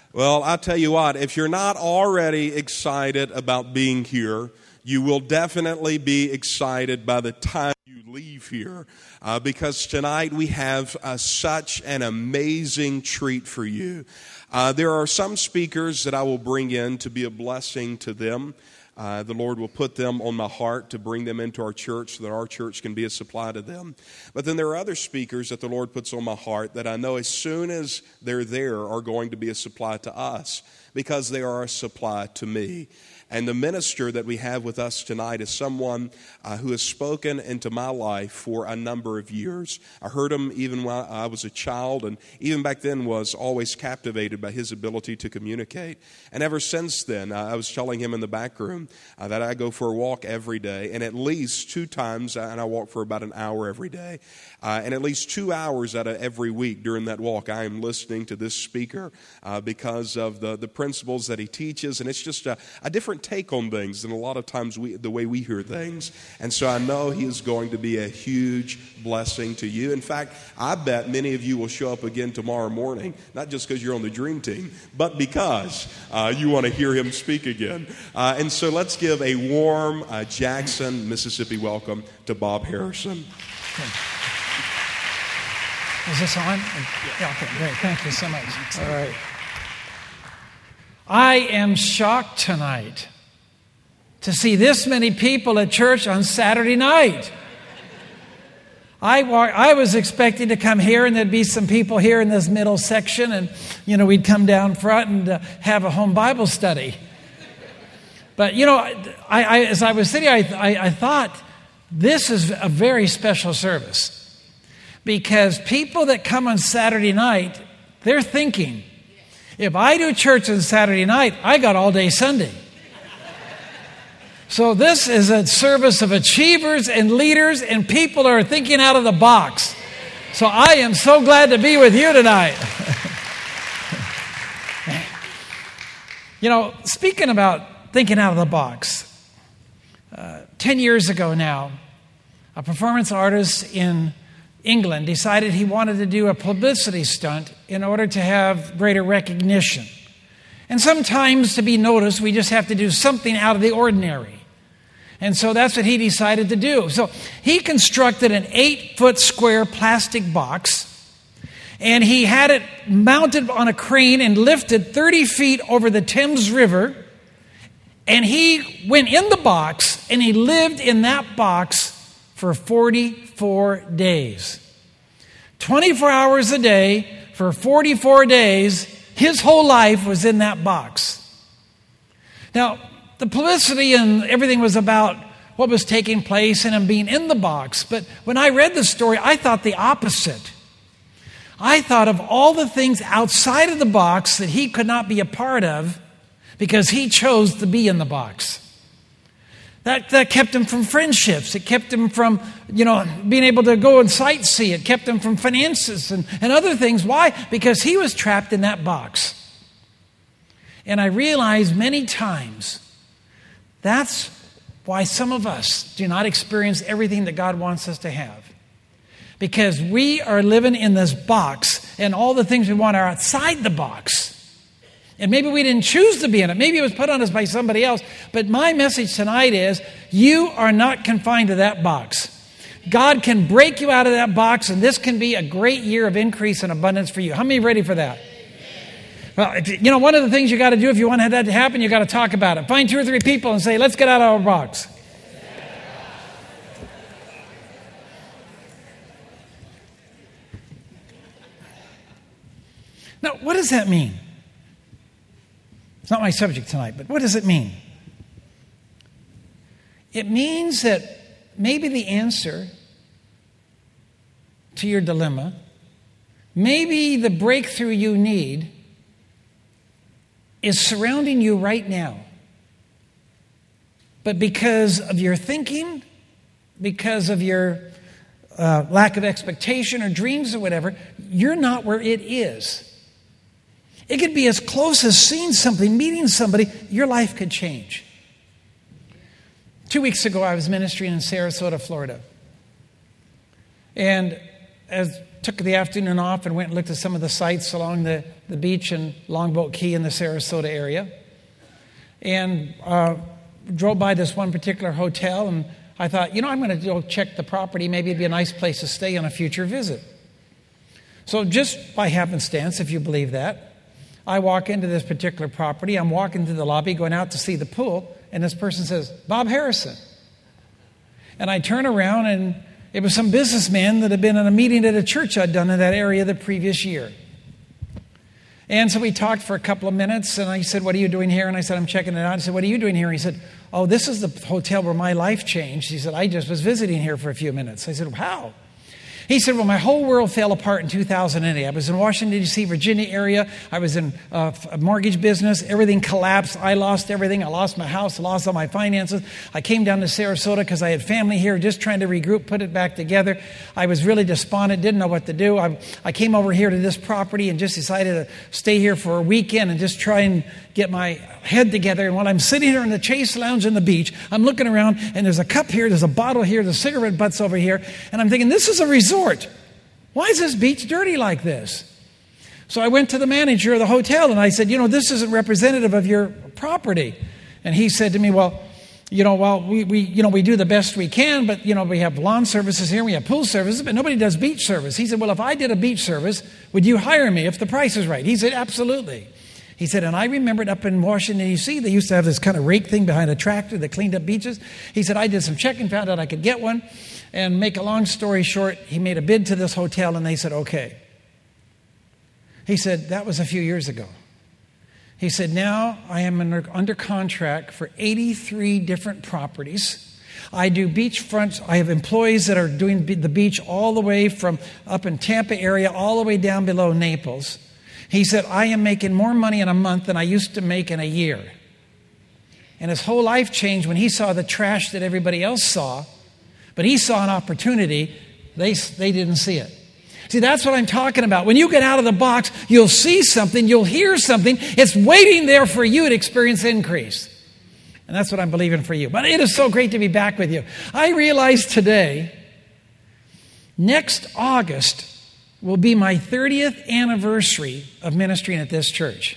Well, I'll tell you what, if you're not already excited about being here, you will definitely be excited by the time you leave here, because tonight we have such an amazing treat for you. There are some speakers that I will bring in to be a blessing to them. The Lord will put them on my heart to bring them into our church so that our church can be a supply to them. But then there are other speakers that the Lord puts on my heart that I know as soon as they're there are going to be a supply to us because they are a supply to me. And the minister that we have with us tonight is someone who has spoken into my life for a number of years. I heard him even when I was a child, and even back then was always captivated by his ability to communicate. And ever since then, I was telling him in the back room that I go for a walk every day, and at least 2 times, and I walk for about an hour every day, and at least 2 hours out of every week during that walk, I am listening to this speaker because of the principles that he teaches, and it's just a different take on things than a lot of times the way we hear things. And so I know he is going to be a huge blessing to you. In fact, I bet many of you will show up again tomorrow morning, not just because you're on the dream team, but because you want to hear him speak again. And so let's give a warm Jackson, Mississippi welcome to Bob Harrison. Is this on? Yeah, okay, great. Thank you so much. All right. I am shocked tonight to see this many people at church on Saturday night. I was expecting to come here and there'd be some people here in this middle section and, we'd come down front and have a home Bible study. But, I as I was sitting, I thought this is a very special service because people that come on Saturday night, they're thinking, if I do church on Saturday night, I got all day Sunday. So this is a service of achievers and leaders and people that are thinking out of the box. So I am so glad to be with you tonight. Speaking about thinking out of the box, 10 years ago now, a performance artist in England decided he wanted to do a publicity stunt in order to have greater recognition. And sometimes to be noticed, we just have to do something out of the ordinary. And so that's what he decided to do. So he constructed an 8-foot square plastic box, and he had it mounted on a crane and lifted 30 feet over the Thames River. And he went in the box, and he lived in that box for 44 days. 24 hours a day for 44 days, his whole life was in that box. Now, the publicity and everything was about what was taking place and him being in the box. But when I read the story, I thought the opposite. I thought of all the things outside of the box that he could not be a part of because he chose to be in the box. That kept him from friendships. It kept him from, being able to go and sightsee. It kept him from finances and other things. Why? Because he was trapped in that box. And I realized many times that's why some of us do not experience everything that God wants us to have. Because we are living in this box and all the things we want are outside the box. And maybe we didn't choose to be in it. Maybe it was put on us by somebody else. But my message tonight is you are not confined to that box. God can break you out of that box, and this can be a great year of increase and abundance for you. How many are ready for that? Well, one of the things you got to do if you want that to happen, you got to talk about it. Find 2 or 3 people and say, let's get out of our box. Now, what does that mean? It's not my subject tonight, but what does it mean? It means that maybe the answer to your dilemma, maybe the breakthrough you need is surrounding you right now. But because of your thinking, because of your lack of expectation or dreams or whatever, you're not where it is. It could be as close as seeing something, meeting somebody, your life could change. 2 weeks ago, I was ministering in Sarasota, Florida. And as took the afternoon off and went and looked at some of the sites along the beach in Longboat Key in the Sarasota area. And drove by this one particular hotel, and I thought, I'm going to go check the property. Maybe it'd be a nice place to stay on a future visit. So just by happenstance, if you believe that, I walk into this particular property. I'm walking to the lobby, going out to see the pool, and this person says, Bob Harrison. And I turn around, and it was some businessman that had been in a meeting at a church I'd done in that area the previous year. And so we talked for a couple of minutes, and I said, what are you doing here? And I said, I'm checking it out. I said, what are you doing here? And he said, oh, this is the hotel where my life changed. He said, I just was visiting here for a few minutes. I said, how? He said, well, my whole world fell apart in 2008. I was in Washington, D.C., Virginia area. I was in a mortgage business. Everything collapsed. I lost everything. I lost my house. I lost all my finances. I came down to Sarasota because I had family here, just trying to regroup, put it back together. I was really despondent, didn't know what to do. I came over here to this property and just decided to stay here for a weekend and just try and get my head together. And while I'm sitting here in the Chase Lounge on the beach, I'm looking around, and there's a cup here, there's a bottle here, there's cigarette butts over here, and I'm thinking, this is a resort. Why is this beach dirty like this? So I went to the manager of the hotel, and I said, this isn't representative of your property. And he said to me, we do the best we can, but, we have lawn services here, we have pool services, but nobody does beach service. He said, well, if I did a beach service, would you hire me if the price is right? He said, absolutely. He said, and I remembered up in Washington, D.C., they used to have this kind of rake thing behind a tractor that cleaned up beaches. He said, I did some checking, found out I could get one. And make a long story short, he made a bid to this hotel, and they said, okay. He said, that was a few years ago. He said, now I am under contract for 83 different properties. I do beachfronts. I have employees that are doing the beach all the way from up in Tampa area, all the way down below Naples. He said, I am making more money in a month than I used to make in a year. And his whole life changed when he saw the trash that everybody else saw. But he saw an opportunity. They didn't see it. See, that's what I'm talking about. When you get out of the box, you'll see something. You'll hear something. It's waiting there for you to experience increase. And that's what I'm believing for you. But it is so great to be back with you. I realize today, next August, will be my 30th anniversary of ministering at this church.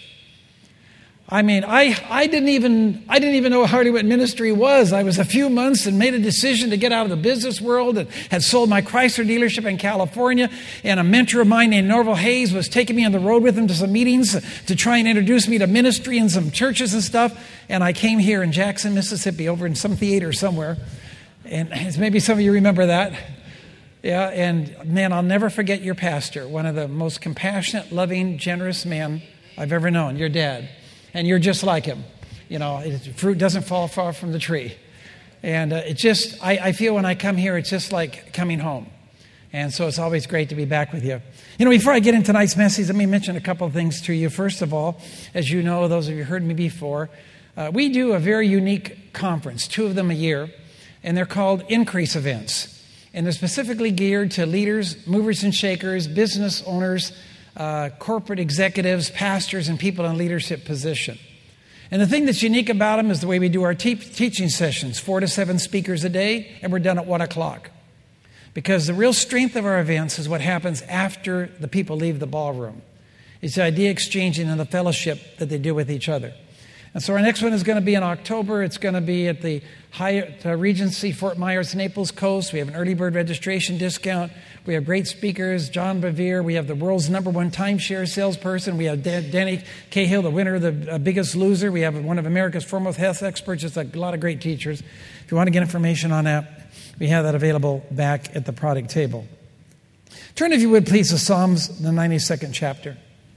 I mean, I didn't even know hardly what ministry was. I was a few months and made a decision to get out of the business world and had sold my Chrysler dealership in California. And a mentor of mine named Norval Hayes was taking me on the road with him to some meetings to try and introduce me to ministry in some churches and stuff. And I came here in Jackson, Mississippi, over in some theater somewhere. And maybe some of you remember that. Yeah, and man, I'll never forget your pastor, one of the most compassionate, loving, generous men I've ever known, your dad. And you're just like him. Fruit doesn't fall far from the tree. And I feel when I come here, it's just like coming home. And so it's always great to be back with you. Before I get into tonight's message, let me mention a couple of things to you. First of all, as you know, those of you who heard me before, we do a very unique conference, 2 of them a year, and they're called Increase Events. And they're specifically geared to leaders, movers and shakers, business owners, corporate executives, pastors, and people in leadership position. And the thing that's unique about them is the way we do our teaching sessions, 4 to 7 speakers a day, and we're done at 1 o'clock. Because the real strength of our events is what happens after the people leave the ballroom. It's the idea exchanging and the fellowship that they do with each other. And so our next one is going to be in October. It's going to be at the Hyatt Regency, Fort Myers, Naples Coast. We have an early bird registration discount. We have great speakers, John Bevere. We have the world's #1 timeshare salesperson. We have Danny Cahill, the winner of the Biggest Loser. We have one of America's foremost health experts. Just a lot of great teachers. If you want to get information on that, we have that available back at the product table. Turn, if you would, please, to Psalms, the 92nd chapter.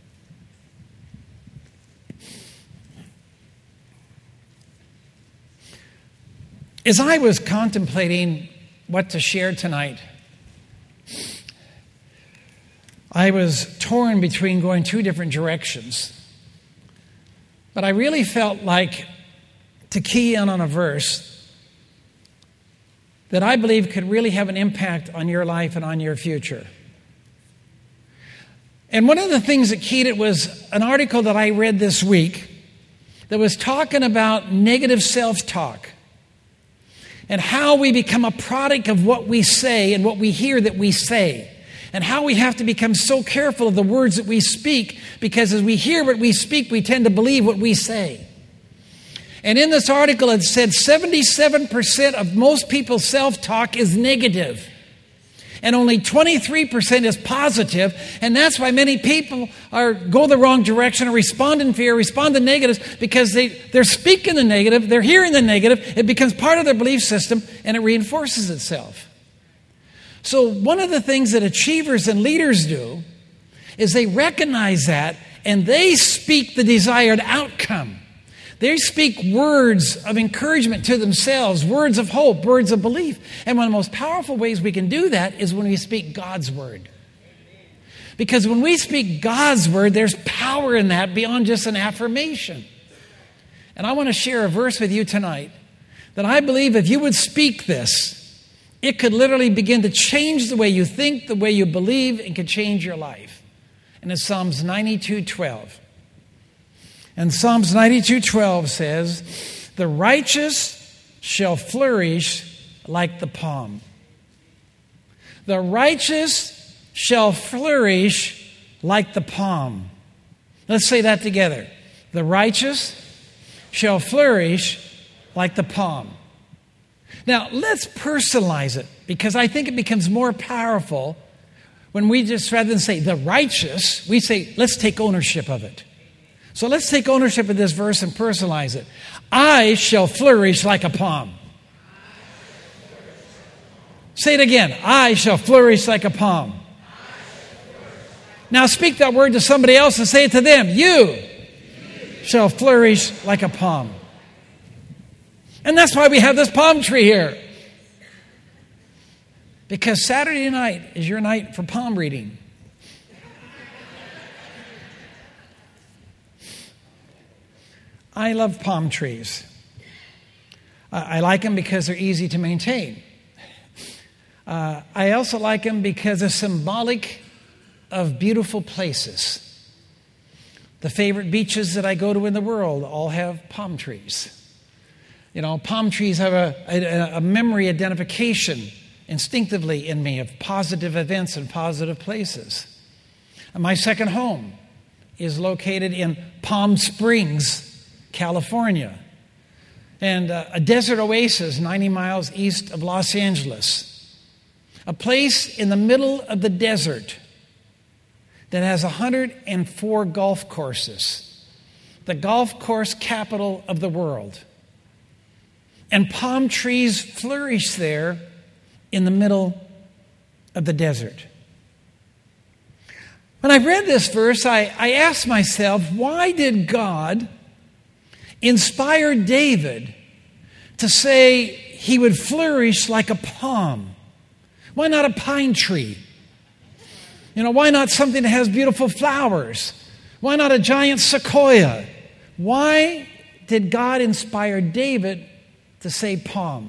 As I was contemplating what to share tonight, I was torn between going 2 different directions. But I really felt like to key in on a verse that I believe could really have an impact on your life and on your future. And one of the things that keyed it was an article that I read this week that was talking about negative self-talk. And how we become a product of what we say and what we hear that we say. and how we have to become so careful of the words that we speak, because as we hear what we speak, we tend to believe what we say. And in this article, it said 77% of most people's self-talk is negative, and only 23% is positive. And that's why many people go the wrong direction or respond in fear, respond to negatives, because they're speaking the negative, they're hearing the negative, it becomes part of their belief system, and it reinforces itself. So one of the things that achievers and leaders do is they recognize that, and they speak the desired outcome. They speak words of encouragement to themselves, words of hope, words of belief. And one of the most powerful ways we can do that is when we speak God's word. Because when we speak God's word, there's power in that beyond just an affirmation. And I want to share a verse with you tonight that I believe if you would speak this, it could literally begin to change the way you think, the way you believe, and could change your life. And it's Psalms 92:12. And Psalms 92:12 says, "The righteous shall flourish like the palm." The righteous shall flourish like the palm. Let's say that together. The righteous shall flourish like the palm. Now, let's personalize it, because I think it becomes more powerful when we just, rather than say the righteous, we say, let's take ownership of it. So let's take ownership of this verse and personalize it. I shall flourish like a palm. Say it again. I shall flourish like a palm. Now speak that word to somebody else and say it to them. You shall flourish like a palm. And that's why we have this palm tree here. Because Saturday night is your night for palm reading. I love palm trees. I like them because they're easy to maintain. I also like them because they're symbolic of beautiful places. The favorite beaches that I go to in the world all have palm trees. You know, palm trees have a memory identification instinctively in me of positive events and positive places. And my second home is located in Palm Springs, California, and a desert oasis 90 miles east of Los Angeles, a place in the middle of the desert that has 104 golf courses, the golf course capital of the world. And palm trees flourish there in the middle of the desert. When I read this verse, I asked myself, why did God inspire David to say he would flourish like a palm? Why not a pine tree? You know, why not something that has beautiful flowers? Why not a giant sequoia? Why did God inspire David to say palm?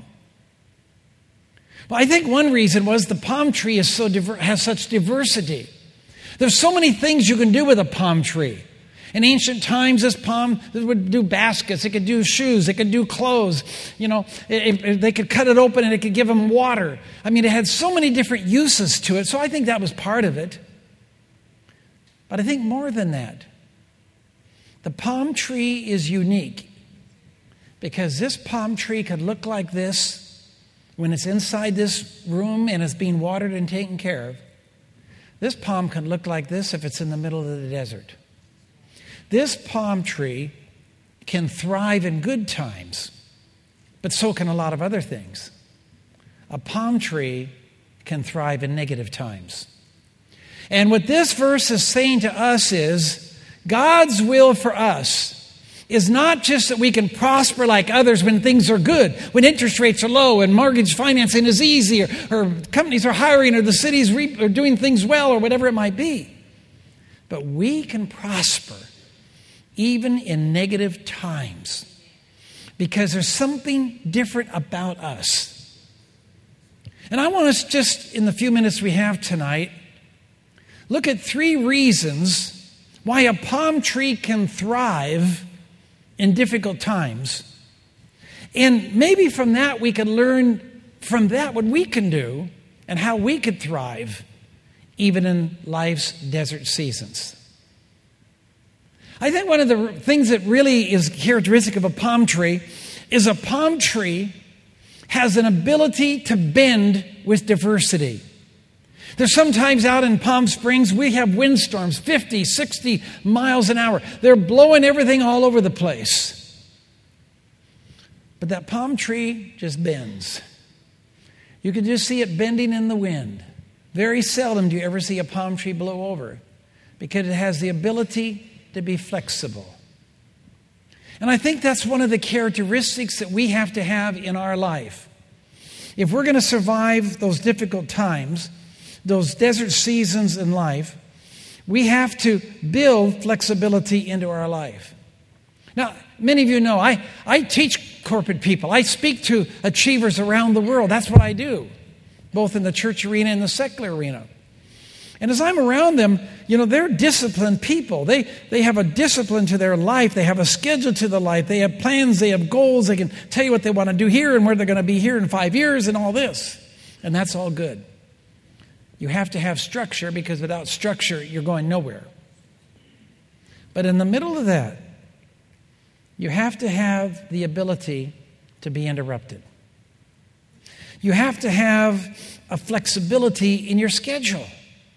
Well, I think one reason was the palm tree is has such diversity. There's so many things you can do with a palm tree. In ancient times, this palm would do baskets, it could do shoes, it could do clothes. You know, they could cut it open and it could give them water. I mean, it had so many different uses to it, so I think that was part of it. But I think more than that, the palm tree is unique because this palm tree could look like this when it's inside this room and it's being watered and taken care of. This palm can look like this if it's in the middle of the desert. This palm tree can thrive in good times, but so can a lot of other things. A palm tree can thrive in negative times. And what this verse is saying to us is God's will for us is not just that we can prosper like others when things are good, when interest rates are low and mortgage financing is easy, or companies are hiring, or the cities are doing things well, or whatever it might be. But we can prosper even in negative times because there's something different about us. And I want us just in the few minutes we have tonight, look at 3 reasons why a palm tree can thrive in difficult times. And maybe from that we can learn from that what we can do and how we could thrive even in life's desert seasons. I think one of the things that really is characteristic of a palm tree is a palm tree has an ability to bend with diversity. There's sometimes out in Palm Springs, we have windstorms, 50, 60 miles an hour. They're blowing everything all over the place. But that palm tree just bends. You can just see it bending in the wind. Very seldom do you ever see a palm tree blow over because it has the ability to be flexible. And I think that's one of the characteristics that we have to have in our life. If we're going to survive those difficult times, those desert seasons in life, we have to build flexibility into our life. Now, many of you know, I teach corporate people. I speak to achievers around the world. That's what I do, both in the church arena and the secular arena. And as I'm around them, they're disciplined people. They have a discipline to their life. They have a schedule to their life. They have plans. They have goals. They can tell you what they want to do here and where they're going to be here in 5 years and all this. And that's all good. You have to have structure because without structure, you're going nowhere. But in the middle of that, you have to have the ability to be interrupted. You have to have a flexibility in your schedule.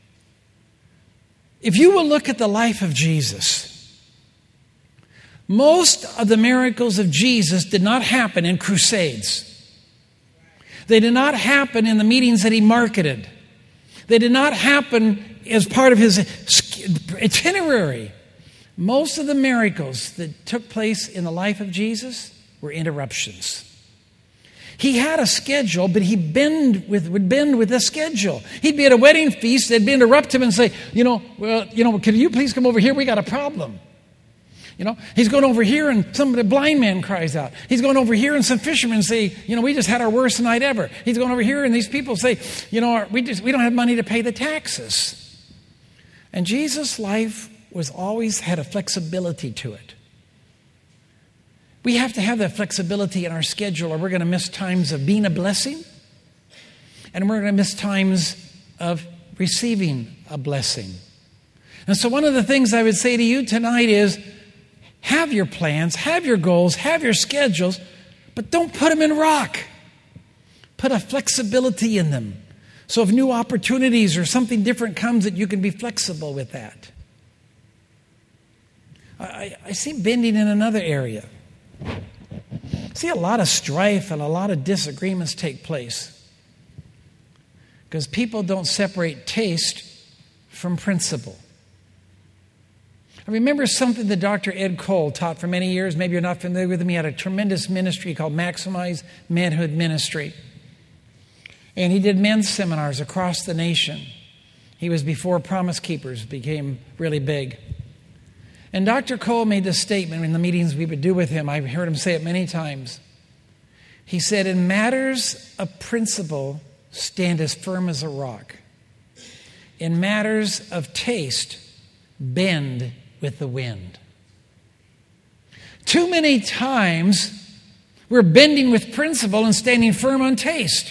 If you will look at the life of Jesus, most of the miracles of Jesus did not happen in crusades. They did not happen in the meetings that he marketed. They did not happen as part of his itinerary. Most of the miracles that took place in the life of Jesus were interruptions. He had a schedule, but he would bend with the schedule. He'd be at a wedding feast, they'd interrupt him and say, can you please come over here? We got a problem. He's going over here and a blind man cries out. He's going over here and some fishermen say, we just had our worst night ever. He's going over here and these people say, we don't have money to pay the taxes. And Jesus' life was always had a flexibility to it. We have to have that flexibility in our schedule or we're going to miss times of being a blessing and we're going to miss times of receiving a blessing. And so one of the things I would say to you tonight is have your plans, have your goals, have your schedules, but don't put them in rock. Put a flexibility in them. So if new opportunities or something different comes, that you can be flexible with that. I see bending in another area. I see a lot of strife and a lot of disagreements take place because people don't separate taste from principle. I remember something that Dr. Ed Cole taught for many years. Maybe you're not familiar with him. He had a tremendous ministry called Maximize Manhood Ministry. And he did men's seminars across the nation. He was before Promise Keepers became really big. And Dr. Cole made this statement in the meetings we would do with him. I've heard him say it many times. He said, in matters of principle, stand as firm as a rock. In matters of taste, bend with the wind. Too many times, we're bending with principle and standing firm on taste.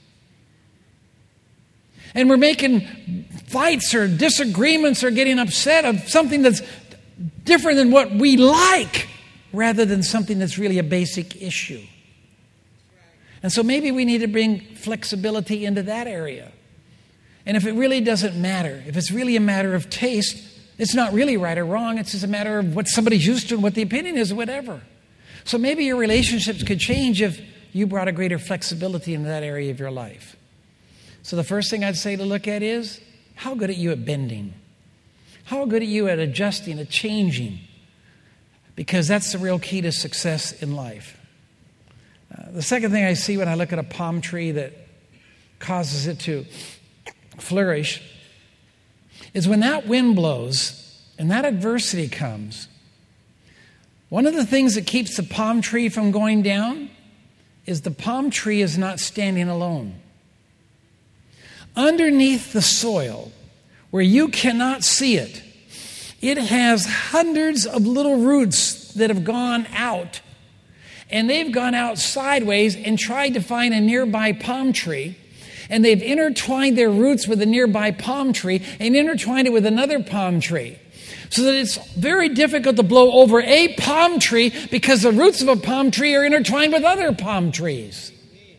And we're making fights or disagreements or getting upset of something that's different than what we like rather than something that's really a basic issue. And so maybe we need to bring flexibility into that area. And if it really doesn't matter, if it's really a matter of taste, it's not really right or wrong. It's just a matter of what somebody's used to and what the opinion is or whatever. So maybe your relationships could change if you brought a greater flexibility into that area of your life. So the first thing I'd say to look at is, how good are you at bending? How good are you at adjusting, at changing? Because that's the real key to success in life. The second thing I see when I look at a palm tree that causes it to flourish is when that wind blows and that adversity comes, one of the things that keeps the palm tree from going down is the palm tree is not standing alone. Underneath the soil, where you cannot see it, it has hundreds of little roots that have gone out. And they've gone out sideways and tried to find a nearby palm tree. And they've intertwined their roots with a nearby palm tree and intertwined it with another palm tree. So that it's very difficult to blow over a palm tree because the roots of a palm tree are intertwined with other palm trees.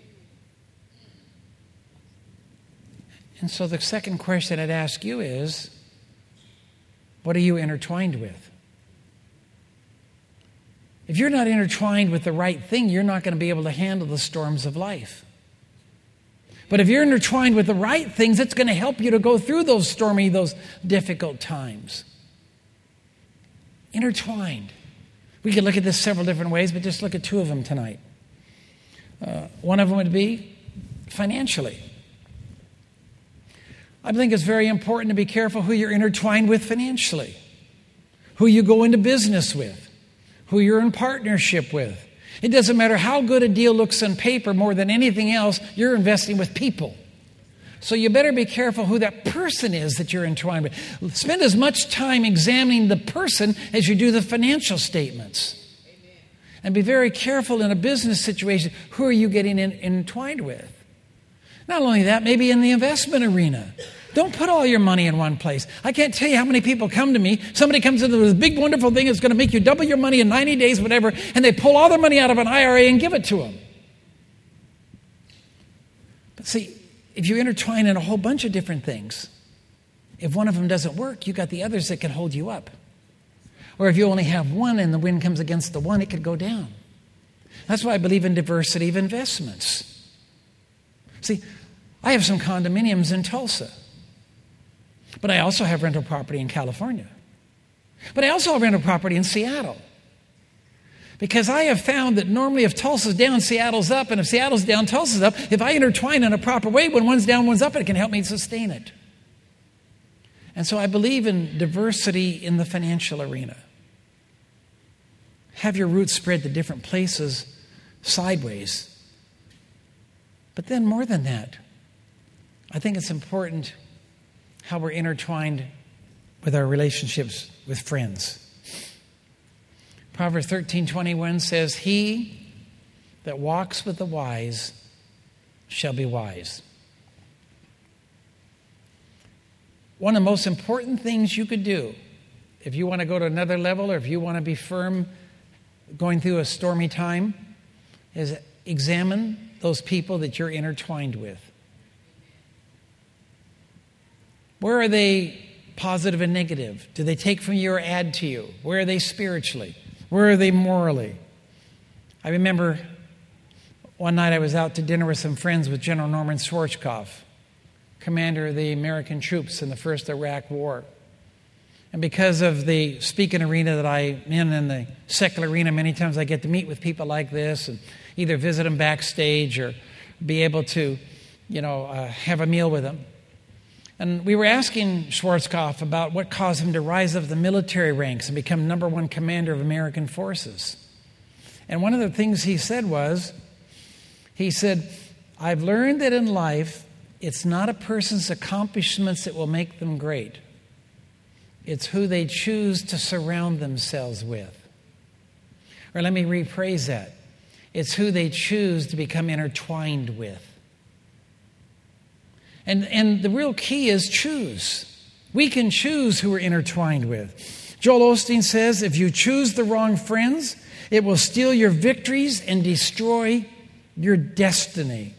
And so the second question I'd ask you is, what are you intertwined with? If you're not intertwined with the right thing, you're not going to be able to handle the storms of life. But if you're intertwined with the right things, it's going to help you to go through those stormy, those difficult times. Intertwined. We could look at this several different ways, but just look at two of them tonight. One of them would be financially. I think it's very important to be careful who you're intertwined with financially, who you go into business with, who you're in partnership with. It doesn't matter how good a deal looks on paper, more than anything else, you're investing with people. So you better be careful who that person is that you're entwined with. Spend as much time examining the person as you do the financial statements. Amen. And be very careful in a business situation, who are you getting entwined with? Not only that, maybe in the investment arena. Don't put all your money in one place. I can't tell you how many people come to me. Somebody comes in with this big, wonderful thing that's going to make you double your money in 90 days, whatever, and they pull all their money out of an IRA and give it to them. But see, if you intertwine in a whole bunch of different things, if one of them doesn't work, you got the others that can hold you up. Or if you only have one and the wind comes against the one, it could go down. That's why I believe in diversity of investments. See, I have some condominiums in Tulsa. But I also have rental property in California. But I also have rental property in Seattle. Because I have found that normally if Tulsa's down, Seattle's up. And if Seattle's down, Tulsa's up. If I intertwine in a proper way, when one's down, one's up, it can help me sustain it. And so I believe in diversity in the financial arena. Have your roots spread to different places sideways. But then more than that, I think it's important how we're intertwined with our relationships with friends. Proverbs 13:21 says, "He that walks with the wise shall be wise." One of the most important things you could do if you want to go to another level or if you want to be firm going through a stormy time is examine those people that you're intertwined with. Where are they positive and negative? Do they take from you or add to you? Where are they spiritually? Where are they morally? I remember one night I was out to dinner with some friends with General Norman Schwarzkopf, commander of the American troops in the First Iraq War. And because of the speaking arena that I'm in the secular arena, many times I get to meet with people like this and either visit them backstage or be able to, have a meal with them. And we were asking Schwarzkopf about what caused him to rise up the military ranks and become number one commander of American forces. And one of the things he said was, I've learned that in life, it's not a person's accomplishments that will make them great. It's who they choose to surround themselves with. Or let me rephrase that. It's who they choose to become intertwined with. And the real key is choose. We can choose who we're intertwined with. Joel Osteen says, if you choose the wrong friends, it will steal your victories and destroy your destiny.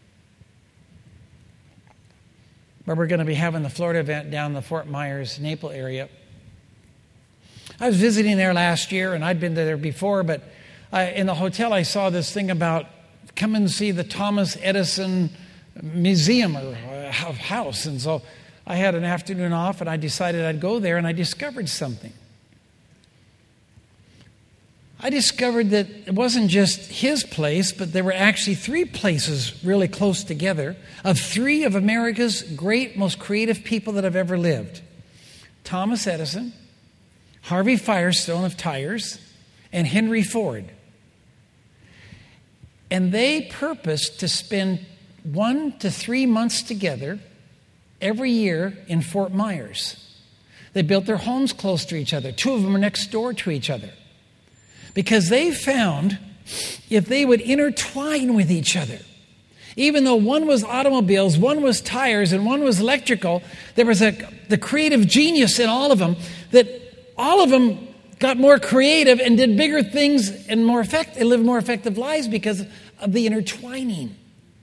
But we're going to be having the Florida event down in the Fort Myers, Naples area. I was visiting there last year, and I'd been there before, but in the hotel I saw this thing about come and see the Thomas Edison Museum or house. And so I had an afternoon off, and I decided I'd go there, and I discovered something. I discovered that it wasn't just his place, but there were actually 3 places really close together of 3 of America's great, most creative people that have ever lived. Thomas Edison, Harvey Firestone of tires, and Henry Ford. And they purposed to spend 1 to 3 months together every year in Fort Myers. They built their homes close to each other. 2 of them are next door to each other. Because they found if they would intertwine with each other Even though one was automobiles, one was tires, and one was electrical, there was the creative genius in all of them, that all of them got more creative and did bigger things and lived more effective lives because of the intertwining.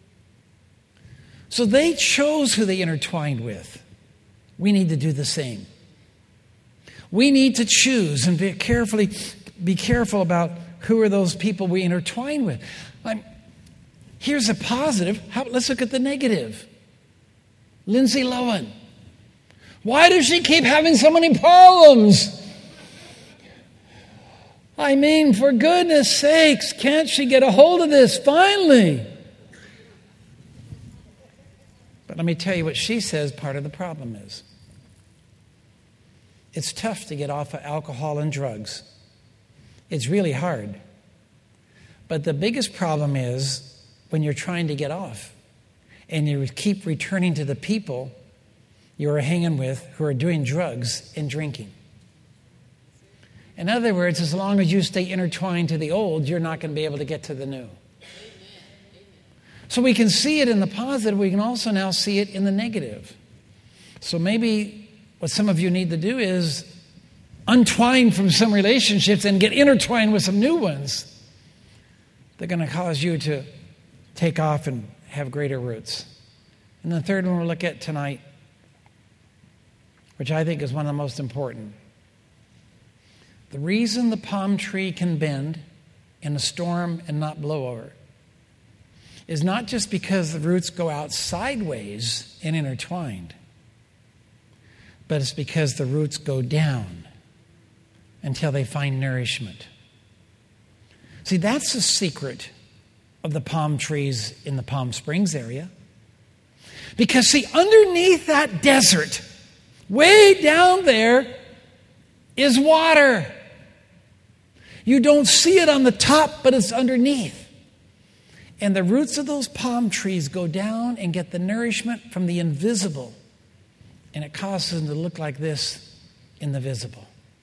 So they chose who they intertwined with. We need to do the same. We need to choose and be careful about who are those people we intertwine with. Here's a positive. Let's look at the negative. Lindsay Lohan. Why does she keep having so many problems? I mean, for goodness sakes, can't she get a hold of this finally? But let me tell you what she says part of the problem is. It's tough to get off of alcohol and drugs. It's really hard. But the biggest problem is when you're trying to get off and you keep returning to the people you are hanging with who are doing drugs and drinking. In other words, as long as you stay intertwined to the old, you're not going to be able to get to the new. So we can see it in the positive. We can also now see it in the negative. So maybe what some of you need to do is untwine from some relationships and get intertwined with some new ones. They're going to cause you to take off and have greater roots. And the third one we'll look at tonight, which I think is one of the most important. The reason the palm tree can bend in a storm and not blow over is not just because the roots go out sideways and intertwined, but it's because the roots go down until they find nourishment. See, that's the secret of the palm trees in the Palm Springs area. Because, see, underneath that desert, way down there, is water. You don't see it on the top, but it's underneath. And the roots of those palm trees go down and get the nourishment from the invisible. And it causes them to look like this in the visible.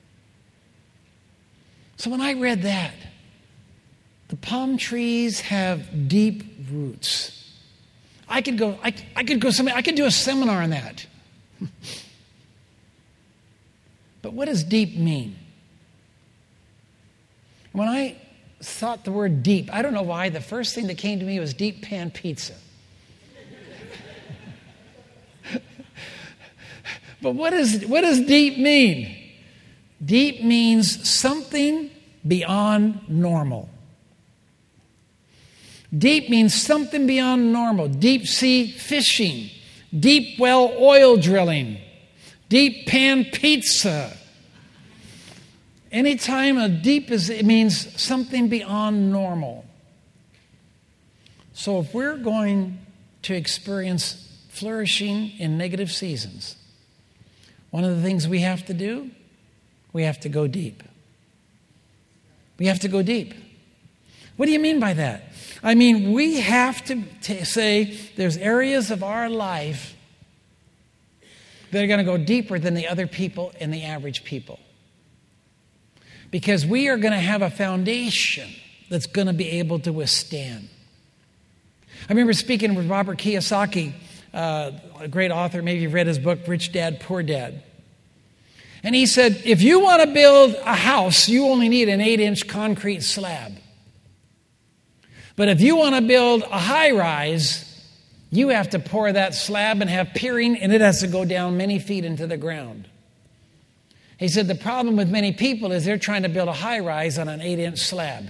So when I read that, the palm trees have deep roots. I could do a seminar on that. But what does deep mean? When I thought the word deep, I don't know why, the first thing that came to me was deep pan pizza. But what does deep mean? Deep means something beyond normal. Deep means something beyond normal. Deep sea fishing, deep well oil drilling, deep pan pizza. Anytime a deep it means something beyond normal. So if we're going to experience flourishing in negative seasons, one of the things we have to do, we have to go deep. We have to go deep. What do you mean by that? I mean, we have to say there's areas of our life that are going to go deeper than the other people and the average people. Because we are going to have a foundation that's going to be able to withstand. I remember speaking with Robert Kiyosaki, a great author. Maybe you've read his book, Rich Dad, Poor Dad. And he said, if you want to build a house, you only need an 8-inch concrete slab. But if you want to build a high-rise, you have to pour that slab and have piering, and it has to go down many feet into the ground. He said the problem with many people is they're trying to build a high-rise on an 8-inch slab.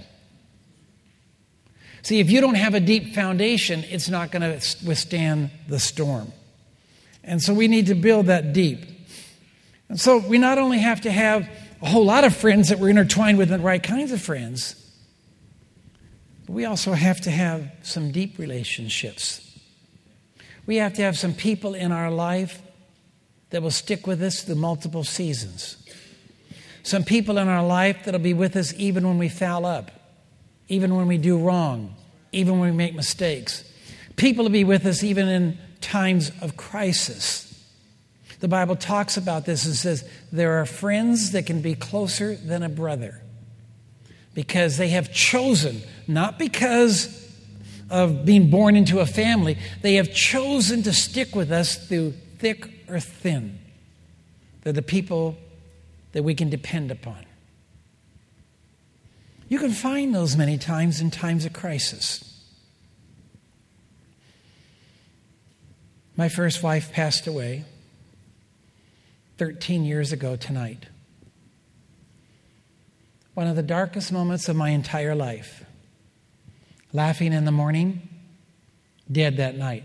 See, if you don't have a deep foundation, it's not going to withstand the storm. And so we need to build that deep. And so we not only have to have a whole lot of friends that we're intertwined with, the right kinds of friends, but we also have to have some deep relationships. We have to have some people in our life that will stick with us through multiple seasons. Some people in our life that will be with us even when we foul up, even when we do wrong, even when we make mistakes. People to be with us even in times of crisis. The Bible talks about this and says there are friends that can be closer than a brother because they have chosen, not because of being born into a family. They have chosen to stick with us through thick or thin. They're the people that we can depend upon. You can find those many times in times of crisis. My first wife passed away 13 years ago tonight. One of the darkest moments of my entire life. Laughing in the morning, dead that night.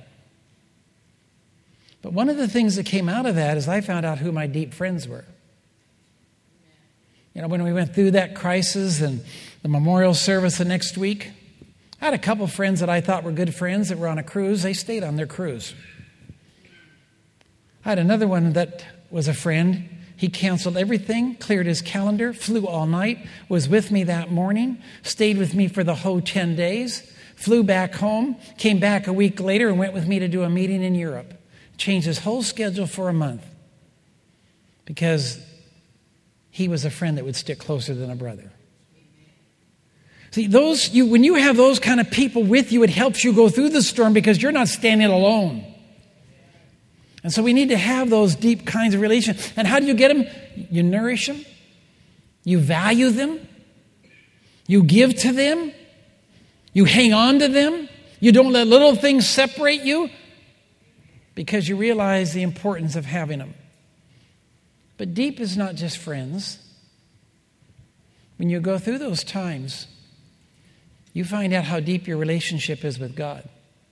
But one of the things that came out of that is I found out who my deep friends were. You know, when we went through that crisis and the memorial service the next week, I had a couple friends that I thought were good friends that were on a cruise. They stayed on their cruise. I had another one that was a friend. He canceled everything, cleared his calendar, flew all night, was with me that morning, stayed with me for the whole 10 days, flew back home, came back a week later and went with me to do a meeting in Europe. Changed his whole schedule for a month because he was a friend that would stick closer than a brother. See, when you have those kind of people with you, it helps you go through the storm because you're not standing alone. And so we need to have those deep kinds of relations. And how do you get them? You nourish them. You value them. You give to them. You hang on to them. You don't let little things separate you because you realize the importance of having them. But deep is not just friends. When you go through those times, you find out how deep your relationship is with God.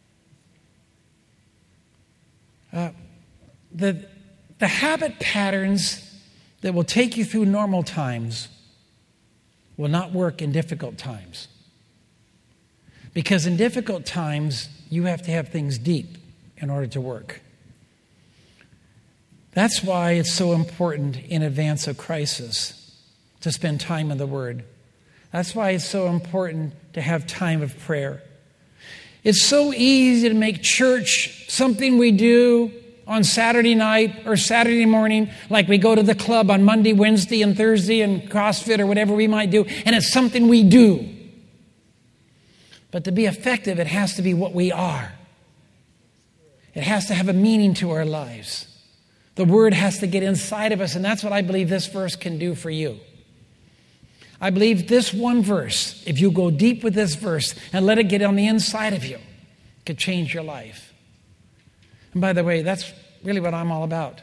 The habit patterns that will take you through normal times will not work in difficult times. Because in difficult times, you have to have things deep in order to work. That's why it's so important in advance of crisis to spend time in the Word. That's why it's so important to have time of prayer. It's so easy to make church something we do on Saturday night or Saturday morning, like we go to the club on Monday, Wednesday, and Thursday, and CrossFit or whatever we might do, and it's something we do. But to be effective, it has to be what we are. It has to have a meaning to our lives. The Word has to get inside of us, and that's what I believe this verse can do for you. I believe this one verse, if you go deep with this verse and let it get on the inside of you, could change your life. And by the way, that's really what I'm all about.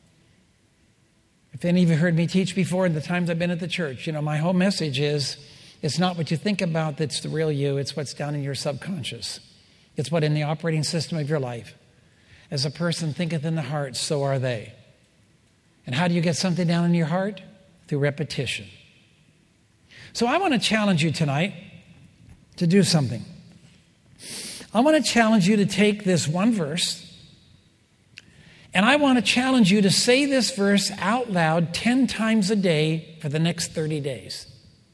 If any of you heard me teach before in the times I've been at the church, my whole message is, it's not what you think about that's the real you, it's what's down in your subconscious. It's what in the operating system of your life. As a person thinketh in the heart, so are they. And how do you get something down in your heart? Through repetition. So I want to challenge you tonight to do something. I want to challenge you to take this one verse, and I want to challenge you to say this verse out loud 10 times a day for the next 30 days.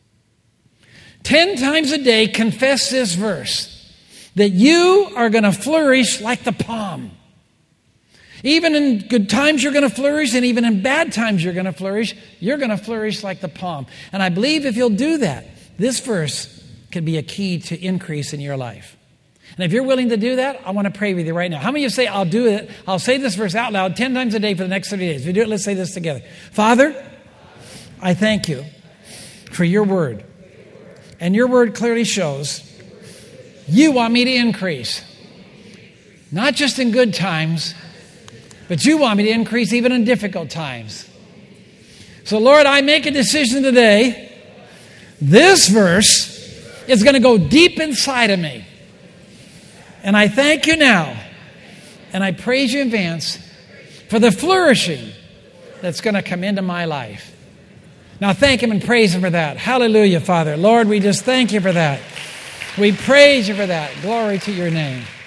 10 times a day, confess this verse, that you are going to flourish like the palm. Even in good times you're going to flourish, and even in bad times you're going to flourish. You're going to flourish like the palm. And I believe if you'll do that, this verse could be a key to increase in your life. And if you're willing to do that, I want to pray with you right now. How many of you say, I'll do it? I'll say this verse out loud 10 times a day for the next 30 days. If you do it, let's say this together. Father, I thank you for your word. And your word clearly shows you want me to increase. Not just in good times, but you want me to increase even in difficult times. So Lord, I make a decision today. This verse is going to go deep inside of me. And I thank you now, and I praise you in advance for the flourishing that's going to come into my life. Now thank him and praise him for that. Hallelujah, Father. Lord, we just thank you for that. We praise you for that. Glory to your name.